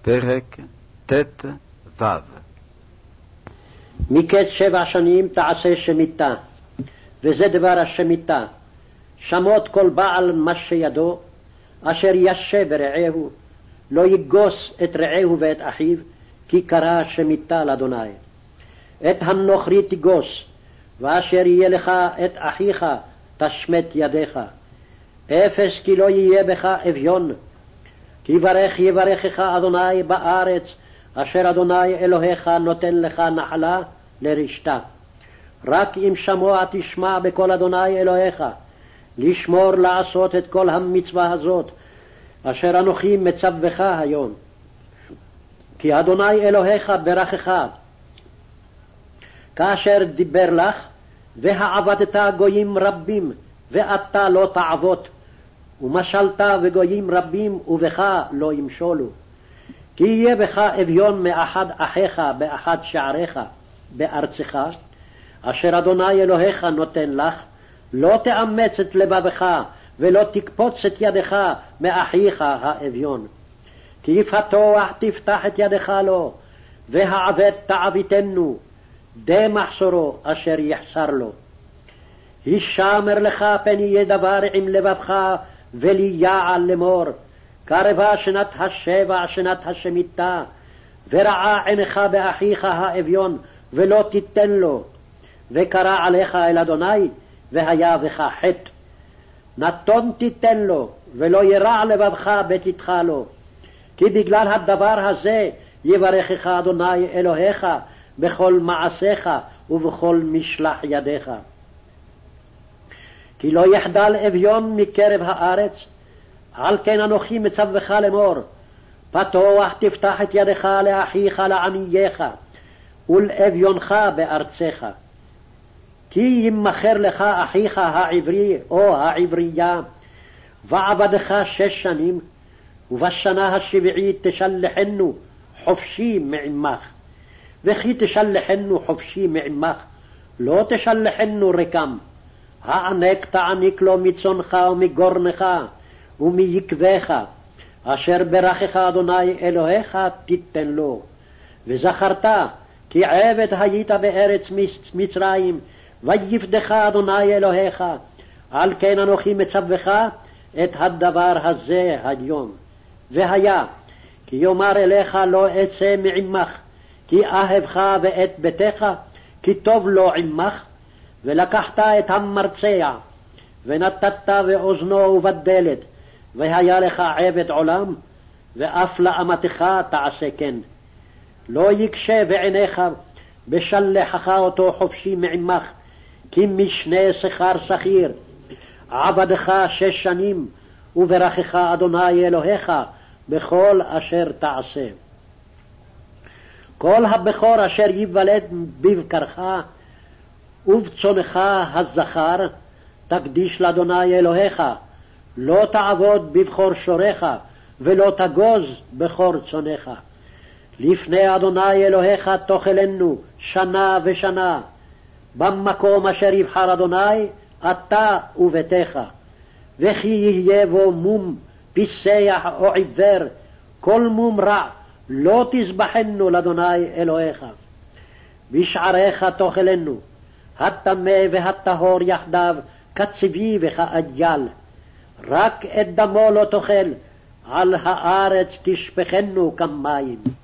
פרק ט"ו. מקץ 7 שנים תעשה שמיטה, וזה דבר השמיטה. שמות כל בעל מה שידו, אשר ישה ברעהו, לא יגוס את רעהו ואת אחיו, כי קרא שמיטה לאדוני. את הנוכרי תגוס, ואשר יהיה לך את אחיך תשמט ידיך. אפס כי לא יהיה בך אביון, כי יברכך אדוני בארץ, אשר אדוני אלוהיך נותן לך נחלה לרשתה. רק אם שמוע תשמע בקול אדוני אלוהיך, לשמור לעשות את כל המצווה הזאת, אשר אנוכי מצווך היום. כי אדוני אלוהיך ברכך, כאשר דיבר לך, והעבדת גויים רבים, ואתה לא תעבוד, ומשלת וגויים רבים, ובך לא ימשולו. כי יהיה בך אביון מאחד אחיך באחד שעריך בארצך, אשר אדוני אלוהיך נותן לך, לא תאמץ את לבבך, ולא תקפוץ את ידך מאחיך האביון. כי יפתוח תפתח את ידך לו, והעבד תעביתנו, די מחסורו אשר יחסר לו. הישמר לך פן יהיה דבר עם לבבך, וליעל לאמור, קרבה שנת השבע, שנת השמיטה, ורעה עינך באחיך האביון, ולא תיתן לו, וקרא עליך אל אדוני, והיה בך חטא. נתון תיתן לו, ולא ירע לבבך בתתך לו, כי בגלל הדבר הזה יברכך אדוני אלוהיך בכל מעשיך ובכל משלח ידיך. כי לא יחדל אביון מקרב הארץ, על כן אנוכי מצווך לאמור, פתוח תפתח את ידך לאחיך לענייך, ולאביונך בארצך. כי ימכר לך אחיך העברי או העברייה, ועבדך 6 שנים, ובשנה השביעית תשלחנו חופשי מעמך. וכי תשלחנו חופשי מעמך, לא תשלחנו רקם. הענק תעניק לו מצונך ומגורנך ומיקבך, אשר ברכך אדוני אלוהיך תיתן לו. וזכרת כי עבד היית בארץ מצרים, ויפדך אדוני אלוהיך, על כן אנוכי מצווך את הדבר הזה היום. והיה כי יאמר אליך לא אצא מעמך, כי אהבך ואת ביתך, כי טוב לו עמך, ולקחת את המרצע, ונתת באוזנו ובדלת, והיה לך עבד עולם, ואף לאמתך תעשה כן. לא יקשה בעיניך בשלחך אותו חופשי מעמך, כי משנה שכר שכיר. עבדך 6 שנים, וברכך אדוני אלוהיך בכל אשר תעשה. כל הבכור אשר ייוולד בבקרך ובצונך הזכר תקדיש לאדוני אלוהיך, לא תעבוד בבכור שורך, ולא תגוז בכור צונך. לפני אדוני אלוהיך תאכלנו שנה ושנה, במקום אשר יבחר אדוני אתה וביתך. וכי יהיה בו מום פיסח או עיוור, כל מום רע לא תזבחנו לאדוני אלוהיך. בשעריך תאכלנו, הטמא והטהור יחדיו, כצבי וכאג'ל. רק את דמו לא תאכל, על הארץ תשפכנו כמים.